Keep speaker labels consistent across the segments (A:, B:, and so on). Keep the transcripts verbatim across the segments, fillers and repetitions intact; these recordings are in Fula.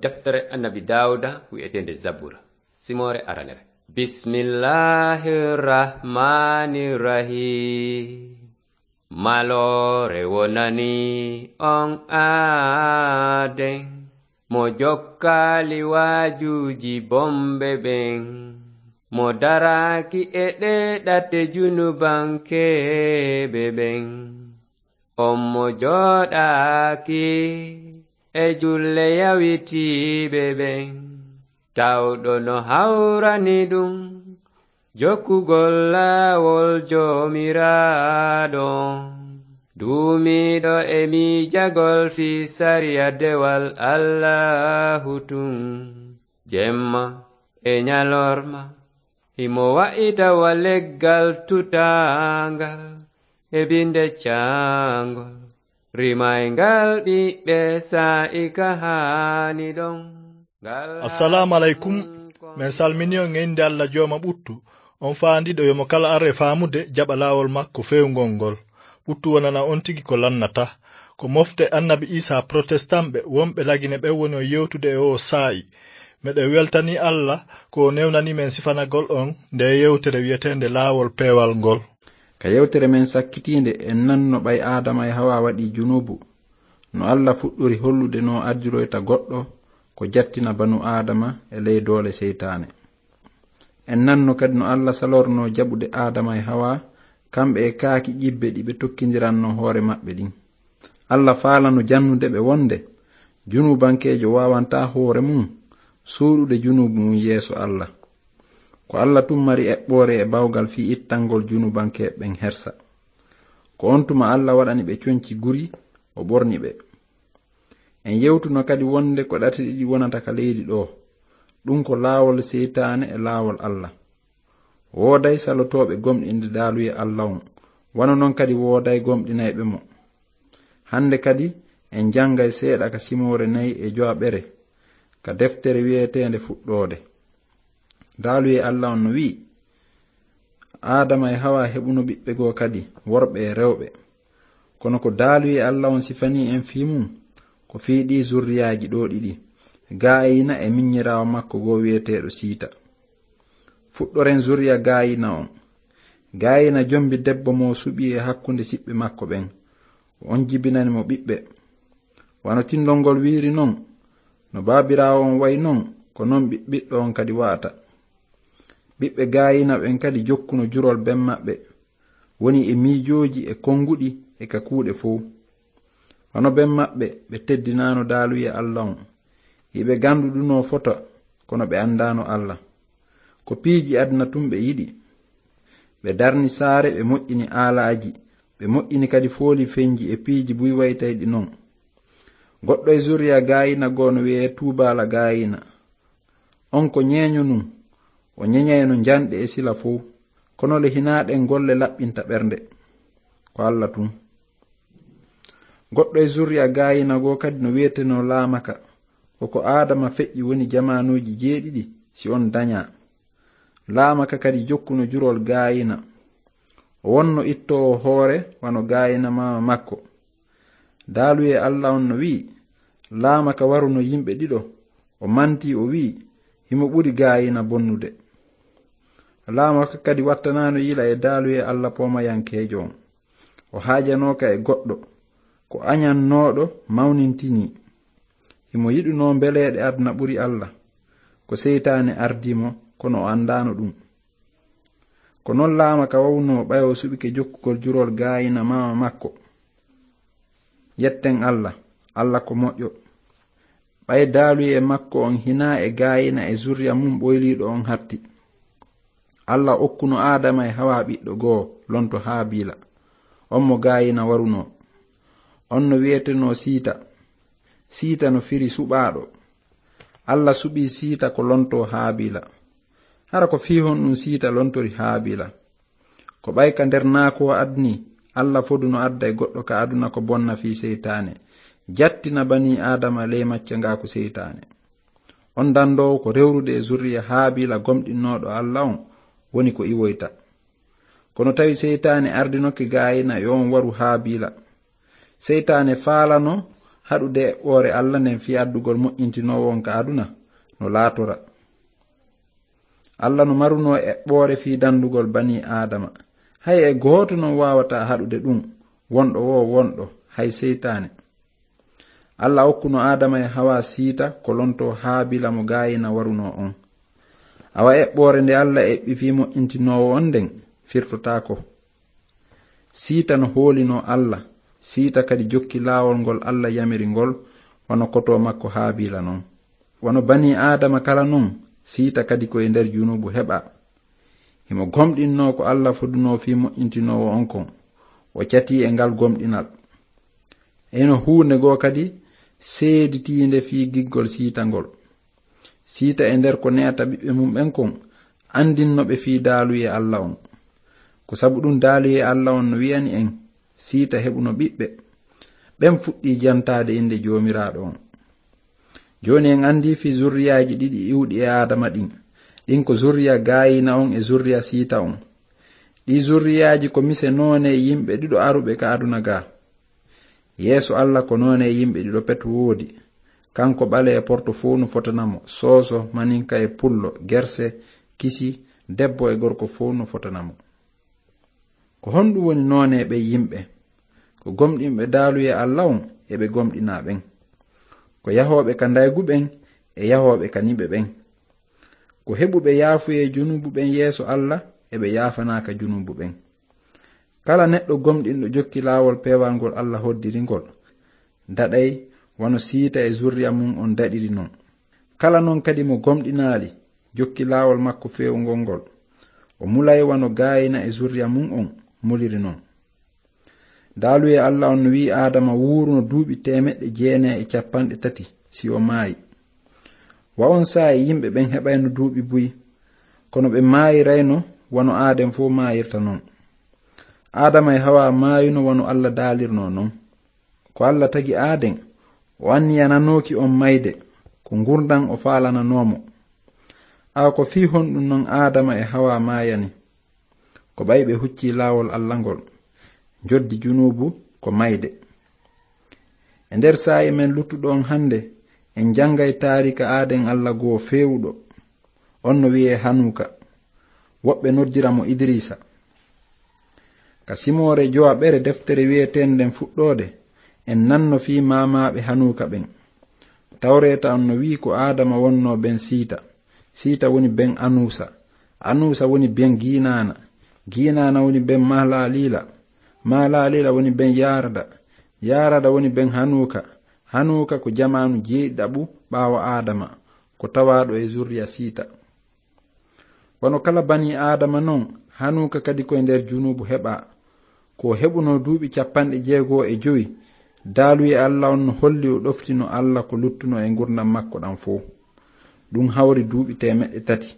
A: deftere annabi Dawuda wi'etende Zabura simore aranere. Bismillahirrahmanirrahim. Malore wonani on aden mo jokkali wajuji bombe ben mo daraki e ɗeɗate junubankebe ben on mo joɗaki e julle yawitiɓe ben tawɗo no hawrani ɗum jokkugol laawol jomiraɗo duumiɗo e miijagol fi sariya dewal Allahu tun jemma e nyalorma himo wa'itawa leggal tutangal e binde cangol rimaygal ɓiɓɓe sa'ika hani ɗon.
B: Assalamu alaikum. Men salmini on e inde Allah jooma ɓuttu. On faandiɗo yomo kala arre faamude jaɓa laawol makko fewngol ngol. Ɓuttu wonana on tigi ko lannata. Ko mofte annabi Isa protestant ɓe wonɓe lagine ɓe woni o yewtude e o saa'i. Meɗe weltani Allah ko newnani men sifanagol on nde yewtere wiyetende laawol peewal ngol.
C: Ka yewtere men sakkitinde en nanno ɓay Adama e Hawa waɗi junubu. No Allah fuɗɗori hollude no ardiroyta goɗɗo ko jattina banu Adama e ley doole seytane. En nanno kadi no Allah salorno jaɓude Adama e Hawa kamɓe e kaaki ƴibbe ɗi ɓe tokkidiranno hoore maɓɓe ɗin. Allah faalano jannude ɓe wonde junubankejo wawanta hoore mum suuɗude junubu mum yeeso Allah. Ko Allah tummari eɓɓore e bawgal fi ittangol junubankeɓen hersa. Ko on tuma Allah waɗani ɓe coñci guri o ɓorni ɓe. En yewtuno kadi wonde ko ɗate ɗiɗi wonata ka leydi ɗo. Ɗum ko laawol seytane e laawol Allah. Wooday salotoɓe gomɗinde daaluye Allah on. Wano non kadi wooday gomɗinayɓe mo. Hande kadi en jangay seeɗa ka simore nayi e joaɓere ka deftere wiyetende fuɗɗode. Daaluye Allah on no wi Adama e Hawa heɓuno ɓiɓɓe goo kadi worɓe e rewɓe. Kono ko daaluye Allah on sifani en fi mum ko fiiɗi zurriyaji ɗo ɗiɗi Gaayina e miññirawo makko goo wiyeteɗo Siita. Fuɗɗoren zuriya Gaayina on. Gaayina jombi debbo mo suɓi e hakkunde siɓɓe makko ɓen. On jibinani mo ɓiɓɓe. Wano tindol ngol wiiri non, no baabirawo on wayi non, ko non ɓiɗɗo on kadi wa'ata. Ɓiɓɓe Gaayina ɓen kadi jokkuno jurol ben maɓɓe, woni e miijoji e konguɗi e ka kuuɗe fof. Wano ben maɓɓe ɓe teddinano daaluye Allah on. Yiɓe ganduɗuno foto kono ɓe andano Allah. Ko piiji adna tum ɓe yiɗi. Ɓe darni saare ɓe moƴƴini aalaji, ɓe moƴƴini kadi fooli fenji e piiji buy waytayɗi non. Goɗɗo e zuriya Gaayina goono wiye Tuubala Gaayina. On ko ñeeño num, o ñeñayno janɗe e sila fof, kono le hinaaɗen golle laɓɓinta ɓernde. Ko Allah tum. Goɗɗo e zuriya Gaayina goo kadi no wiyeteno Laamaka. Koko Adama feƴƴi woni jamanuji jeeɗiɗi si on daña. Laamaka kadi jokkuno jurol Gaayina. O wonno ittowo hoore wano Gaayina mama makko. Daaluye Allah on no wi Laamaka waruno yimɓe ɗiɗo. O manti o wi himo ɓuri Gaayina bonnude. Laamaka kadi wattanano yila e daaluye Allah pomayankejo on. O haajanoka e goɗɗo ko añannoɗo mawnintini. Himo yiɗuno beleɗe adna ɓuri Allah. Ko seytane ardimo kono o andano ɗum. Ko non Laamaka wawno ɓayo suɓike jokkugol jurol Gaayina mama makko. Yetten Allah, Allah ko moƴƴo. Ɓay daaluye makko on hina e Gaayina e zuriya mum ɓoyliɗo on hatti. Allah okkuno Adama e Hawa ɓiɗɗo goo lonto Haabila. On mo Gaayina waruno. On no wiyeteno Siita. Siita no firi suɓaɗo. Allah suɓi Siita ko lonto Haabila. Hara ko fihon ɗum Siita lontori Haabila. Ko ɓayka nder naako adni Allah foduno adda e goɗɗo ka aduna ko bonna fi seytane. Jattina bani Adama ley macca ngaku seytane. On dandowo ko rewrude e zurriya Haabila gomɗinnoɗo Allah on woni ko iwoyta. Kono tawi seytane ardinoke Gaayina yo on waru Haabila. Seytane faalano haɗude eɓɓore Allah nden fi addugol moƴƴintinowon ka aduna no laatora. Allah no maruno eɓɓore fi dandugol bani adama, hay e gooto non wawata haɗude ɗum, wonɗo wo wonɗo hay seytane. Allah hokkuno adama e hawa siita ko lonto haabila mo gayina waruno on. awa eɓɓore nde Allah eɓɓi fi moƴƴintinowo on nden firtotako. siita no hoolino Allah, siita kadi jokki laawol ngol Allah yamiri ngol wano koto makko haabila non. Wano bani adama kala non, siita kadi koye nder junubu heɓa. himo gomɗinno ko Allah foduno fi moƴƴintinowo on kon, o cati e ngal gomɗinal. eno huunde goo kadi seeditinde fi giggol siita ngol. siita e nder ko neata ɓiɓɓe mum ɓen kon andinnoɓe fi daaluye Allah on. ko sabu ɗum daaluye Allah on no wiyani en, siita heɓuno ɓiɓɓe ɓen fuɗɗi jantade inde jomiraɗo on. joni en andi fi zurriyaji ɗiɗi iwɗi e adama ɗin ɗin ko zurriya gayina on e zurriya siita on. ɗi zurriyaji ko mise noone yimɓe ɗiɗo aruɓe ka aduna ga. yeeso Allah ko noone yimɓe ɗiɗo pet woodi, kanko ɓale e porto fuu no fotanamo, sooso maninka e pullo, gerse, kisi, debbo e gorko fuu no fotanamo. ko honɗum woni noone ɓe yimɓe? ko gomɗinɓe daaluye Allah on eɓe gomɗina ɓen, ko yahoɓe ka daygu ɓen e yahoɓe ka niɓe ɓen, ko heɓuɓe yaafuye junubu ɓen yeeso Allah eɓe yaafanaka junubu ɓen. kala neɗɗo gomɗinɗo jokki laawol pewangol Allah hoddiri ngol daɗay wano siita e zurriya mum on daɗiri non. kala non kadi mo gomɗinaali jokki laawol makko fewngol ngol, o mulay wano gayina e zurriya mum on muliri non. daaluye Allah on no wi adama wuuruno duuɓi temeɗɗe jeene e capanɗe tati si o maayi. wa on saa yimɓe ɓen heɓayno duuɓi buyi, kono ɓe maayirayno wano aaden fo maayirta non. adama e hawa maayuno wano Allah daalirno non. ko Allah tagi aaden, o anniyananoki on mayde ko gurdan o faalananomo. awa ko fi honɗum non adama e hawa maayani, ko ɓay ɓe hucci laawol Allah ngol, joddi junubu ko mayde. e nder saa'i men luttuɗon hande en jangay taarika aaden Allah goo fewuɗo, on no wiye Hanuka, woɓɓe noddiramo Idrisa. ka simore jowa ɓere deftere wiyetenden fuɗɗode en nanno fi mamaɓe Hanuka ɓen. tawreta on no wi ko adama wonno ben siita, siita woni ben anusa, anusa woni ben ginana, ginana woni ben mahalalila, mahalalila woni ben yarada, yarada woni ben Hanuka, Hanuka ko jamanu jeeɗiɗaɓu ɓawo adama, ko tawaɗo e zurriya siita. wono kala bani adama non, Hanuka kadi koye nder junubu heɓa, ko heɓuno duuɓi capanɗe jeegoo e joyi. daaluye Allah on no holli o ɗoftino Allah ko luttuno e gurdam makko ɗam fo, ɗum hawri duuɓi temeɗɗe tati.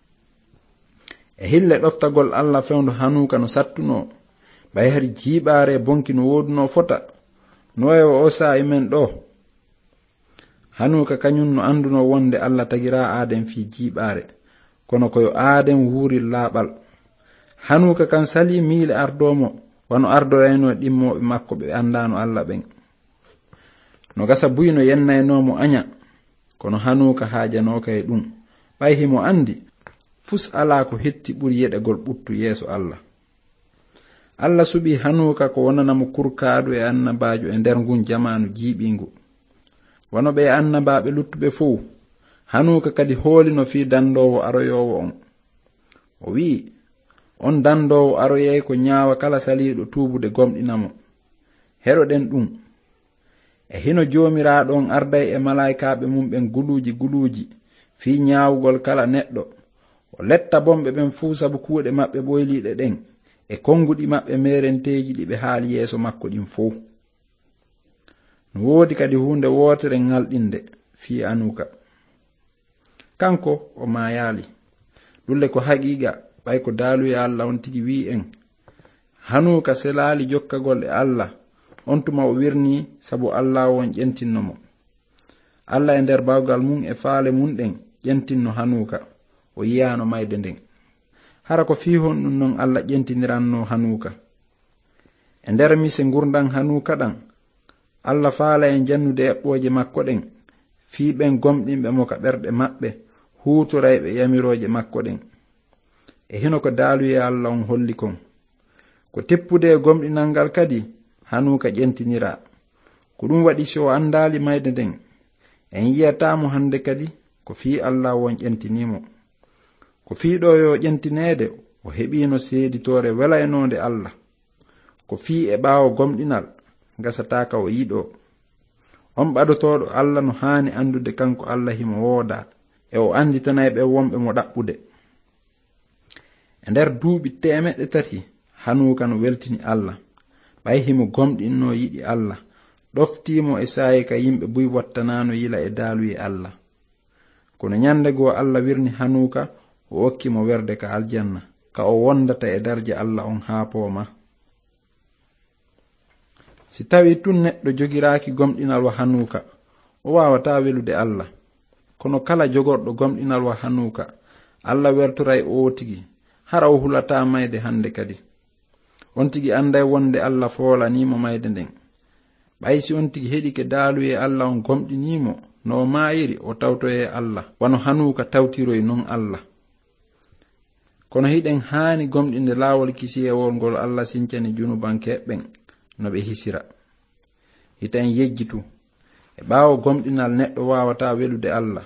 C: e hille ɗoftagol Allah fewndo Hanuka no sattuno, ɓay hari jiiɓaare bonki no woduno fota, no wayo o saa'i men ɗo. Hanuka kañum no anduno wonde Allah tagira aaden fi jiiɓaare, kono koyo aaden wuuri laaɓal. Hanuka kan sali miile ardomo, wano ardorayno ɗimmoɓe makko ɓe andano Allah ɓen. no gasa buyno yennaynomo anya, kono Hanuka haajanoka e ɗum, ɓay himo andi fus ala ko hetti ɓuri yeɗegol ɓuttu yeeso Allah. Allah suɓi Hanuka ko wonanamo kurkaɗo e annabajo e nder ngun jamanu jiiɓingu. wano ɓe annabaɓe luttuɓe fof, Hanuka kadi hoolino fi dandowo aroyowo on. o wi, on dandowo aroyey ko ñaawa kala saliɗo tuubude gomɗinamo. heɗoɗen ɗum. e hino jomiraɗo on arday e malaikaɓe mum ɓen guluji guluji fi ñaawugol kala neɗɗo. o letta bomɓe ɓen fuu sabu kuuɗe maɓɓe ɓoyliɗe ɗen e konguɗi maɓɓe merenteji ɗi ɓe haali yeeso makko ɗin fou. no woodi kadi hunde wootere ngalɗinde fi Hanuka. kanko o mayali. ɗulle ko haqiqa, ɓay ko daaluye Allah on tigi wi en. Hanuka selali jokkagol e Allah, on tuma o wirni sabu Allah won ƴentinnomo. Allah e nder bawgal mum e faale mum ɗen ƴentinno Hanuka, o yiyano mayde nden. hara ko fi honɗum non Allah ƴentiniranno Hanuka. e nder mise gurdan Hanuka ɗan, Allah faala en jannude eɓɓooje makko ɗen fii ɓen gomɗinɓe mo ka ɓerɗe maɓɓe huutorayɓe yamirooje makko ɗen. E hino ko daaluye Allah on holli kon ko teppude e gomɗinal ngal kadi hanuka ƴentinira. Ko ɗum waɗi so andaali mayde nden en yiyatamo hande kadi ko fii Allah won ƴentinimo. Ko fiiɗo yo ƴentineede o heɓino seeditore wela e nonde Allah. Ko fii e ɓaawo gomɗinal gasataka o yiɗo. On ɓaɗotoɗo Allah no haani andude kanko Allah himo wooda e o anditanay ɓe wonɓe mo ɗaɓɓude. E nder duuɓi temeɗɗe tati hanuka no weltini Allah ɓay himo gomɗinno yiɗi Allah ɗoftimo e saayi ka yimɓe buy wattanano yila e daaluye Allah. Kono nyande goo Allah wirni hanuka o okkimo werde ka aljanna ka o wondata e darja Allah on haapoma. Si tawi tun neɗɗo jogiraaki gomɗinal wa hanuka o wawata welude Allah. Kono kala jogorɗo gomɗinal wa hanuka Allah wertoray o tigi hara o hulata mayde hande kadi. On tigi anday wonde Allah foolanimo mayde nden. Ɓay si on tigi heɗike daaluye Allah on gomɗinimo no maayiri o tawtoye Allah wano hanuka tawtiroy non Allah. Kono hiɗen haani gomɗinde laawol kisiyewol ngol Allah sincani junubankeɓɓen no ɓe hisira. Hita en yejjitu e ɓaawo gomɗinal neɗɗo wawata welude Allah.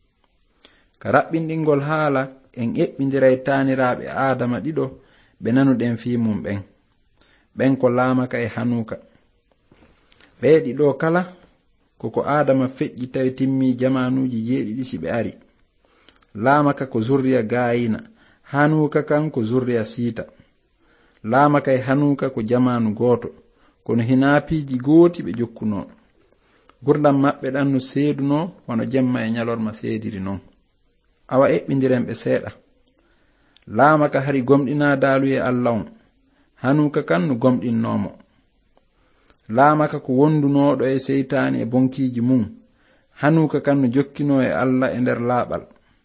C: Ka raɓɓinɗingol haala en eɓɓindiray taaniraaɓe Aadama ɗiɗo ɓe nanuɗen fii mum ɓen ɓen ko Laamaka e Hanuka. Ɓe ɗiɗo kala koko Aadama feƴƴi tawi timmi jamanuuji jeeɗiɗi si ɓe ari. Laamaka ko zurriya Gaayina, Hanuka kan ko zurriya Siita. Laamaka e Hanuka ko jamanu gooto kono hinaapiiji gooti ɓe jokkuno. Gurdam maɓɓe ɗan no seeduno wano jemma e ñalorma seediri non. Awa eɓɓindiren ɓe seeɗa. Laamaka hari gomɗina daaluye Allah on, Hanuka kan no gomɗinnomo. Laamaka ko wondunoɗo e seytaani e bonkiiji mum, Hanuka kan no jokkino e Allah e nder laaɓal.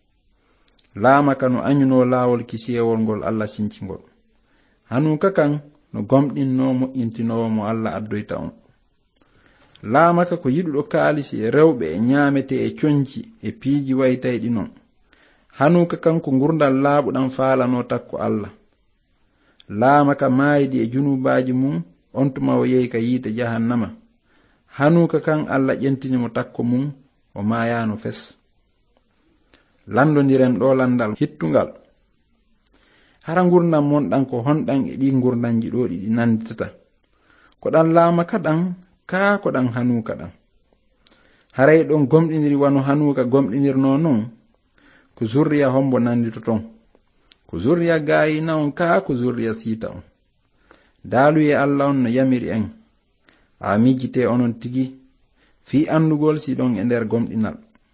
C: Laamaka no anyuno laawol kisiyewol ngol Allah sincingol. Hanuka kan no gomɗinno moƴƴintinowo mo Allah addoyta on. Laamaka ko yiɗuɗo kaalisi e rewɓe e ñaamete e coñci e piiji waytayɗi non. Hanuka kan ko ngurdal laaɓuɗam faalano takko Allah. Laamaka maayidi e junubaaji mum on tuma o yehi ka yiite jahannama. Hanuka kan Allah ƴentinimo takko mum o maayano fes. Landodiren ɗo landal hittungal. Hara ngurdam monɗan ko honɗan e ɗi ngurdanji ɗo ɗiɗi nanditata. Ko ɗan Laamaka ɗan kaa ko ɗan Hanuka ɗan. Haray ɗon gomɗiniri wano Hanuka gomɗinirno non ko zurriya hombo nanditoton. Ko zurriya Gaayina on kaa ko zurriya Siita on. Daaluye Allah on no yamiri en. A mijjite onon tigi fii andugol si ɗon e nder gomɗinal.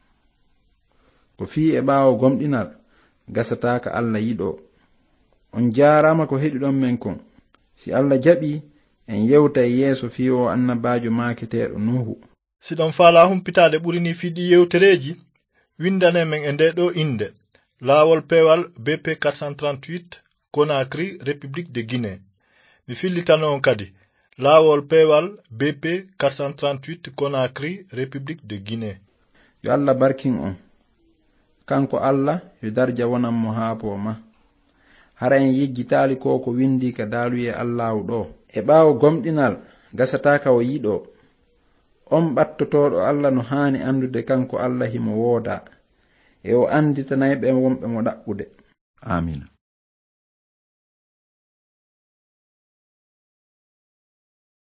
C: Ko fii e ɓaawo gomɗinal gasataka Allah yiɗo. On jaarama ko heɗiɗon men kon. Si Allah jaɓi en yewta e yeeso fii o annabajo maaketeɗo Nuhu.
B: Si ɗon faala humpitaade ɓurini fiɗi yewtereji windane men e nde ɗo inde laawol peewal B P quatre cent trente-huit Conakry République de Guinée. Mi fillitano on kadi laawol peewal B P quatre cent trente-huit Conakry République de Guinée.
C: Yo Allah barkin on. Kanko Allah yo darja wonan mo haapo ma. Hara en yejjitaali ko ko windi ka daaluye Allahu ɗo. E ɓaawo gomɗinal gasataka o yiɗo. On ɓattotoɗo Allah no haani andude kanko Allah himo wooda e o anditanayɓe wonɓe mo ɗaɓɓude. Amina.